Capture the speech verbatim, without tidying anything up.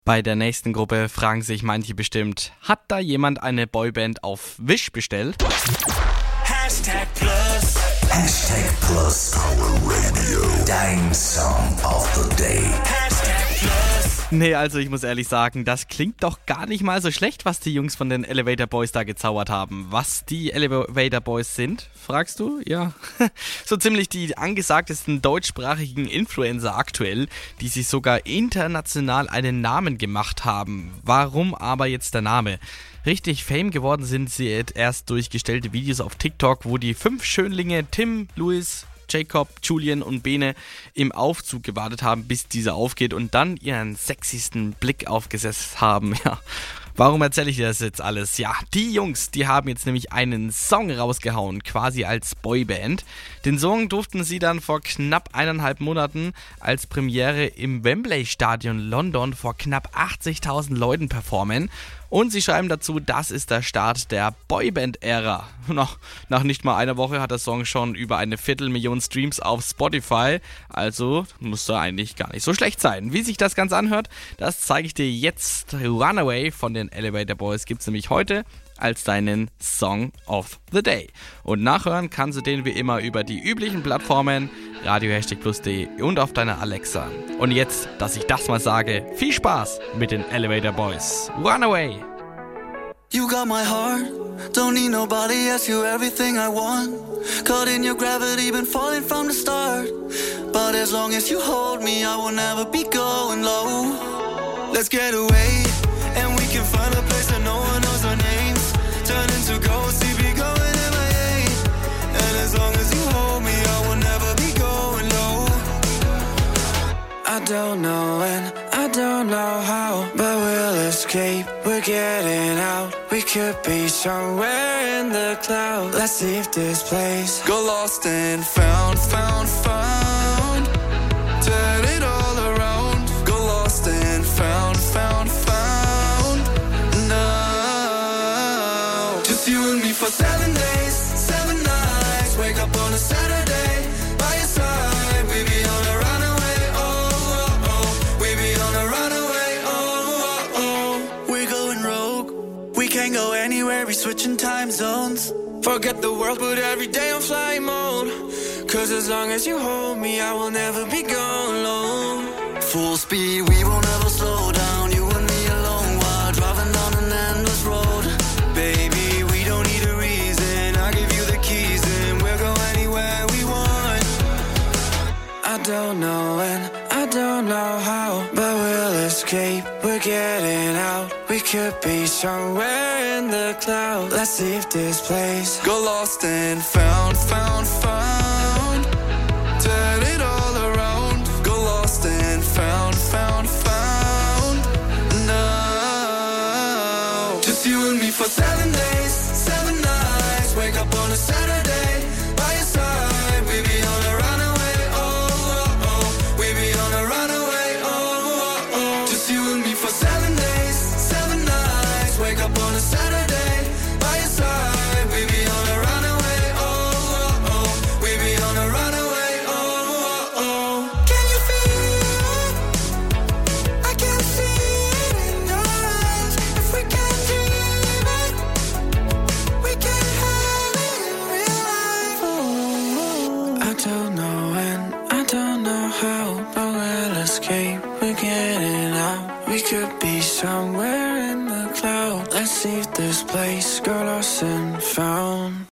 Bei der nächsten Gruppe fragen sich manche bestimmt, hat da jemand eine Boyband auf Wish bestellt? Hashtag Plus. Hashtag Plus. Power Radio. Dein Song of the Day. Hashtag Plus. Nee, also ich muss ehrlich sagen, das klingt doch gar nicht mal so schlecht, was die Jungs von den Elevator Boys da gezaubert haben. Was die Elevator Boys sind, fragst du? Ja, so ziemlich die angesagtesten deutschsprachigen Influencer aktuell, die sich sogar international einen Namen gemacht haben. Warum aber jetzt der Name? Richtig Fame geworden sind sie erst durch gestellte Videos auf TikTok, wo die fünf Schönlinge Tim, Luis, Jacob, Julian und Bene im Aufzug gewartet haben, bis dieser aufgeht und dann ihren sexiesten Blick aufgesetzt haben. Ja, warum erzähle ich dir das jetzt alles? Ja, die Jungs, die haben jetzt nämlich einen Song rausgehauen, quasi als Boyband. Den Song durften sie dann vor knapp eineinhalb Monaten als Premiere im Wembley Stadion London vor knapp achtzigtausend Leuten performen. Und sie schreiben dazu, das ist der Start der Boyband-Ära. Nach, nach nicht mal einer Woche hat der Song schon über eine Viertelmillion Streams auf Spotify. Also muss er eigentlich gar nicht so schlecht sein. Wie sich das Ganze anhört, das zeige ich dir jetzt. Runaway von den Elevator Boys gibt es nämlich heute als deinen Song of the Day. Und nachhören kannst du den wie immer über die üblichen Plattformen radio plus punkt de und auf deiner Alexa. Und jetzt, dass ich das mal sage, viel Spaß mit den Elevator Boys. Runaway! You got my heart, don't need nobody else, you everything I want. Caught in your gravity, been falling from the start. But as long as you hold me, I will never be going low. Let's get away, and we can find a place that no one knows our names. Turn into ghosts, we be going M I A. And as long as you hold me, I will never be going low. I don't know when, I don't know how, but we'll escape, we're getting out. We could be somewhere in the clouds. Let's leave this place, go lost and found, found, found. Turn it all around, go lost and found, found, found. Now, just you and me for seven days, seven nights. Wake up on a Saturday, by your side, we be on a runaway, oh, oh, oh. We be on a runaway, oh, oh, oh. We're going rogue, we can't go anywhere, we switching time zones. Forget the world, but every day on flight mode. Cause as long as you hold me, I will never be gone alone. Full speed, we won't ever slow down. You and me alone while driving down an endless road. Baby, we don't need a reason. I give you the keys and we'll go anywhere we want. I don't know when, I don't know how, but we'll escape, we're getting out. We could be somewhere in the clouds. Let's leave this place, go lost and found, found, found. Turn it all around, go lost and found, found, found. Now, just you and me for seven days, seven nights. Wake up on a Saturday, by your side, we be on a runaway, oh, oh, oh. We be on a runaway, oh, oh, oh. Just you and me for seven days, seven nights. Wake up on a Saturday, by your side, we be on a runaway, oh, oh, oh. We be on a runaway, oh, oh, oh. Can you feel it? I can see it in your eyes. If we can dream it, we can have it in real life. I don't know when, I don't know how, but we'll escape, we're getting out. We could be somewhere in the clouds. Let's leave this place, go lost and found.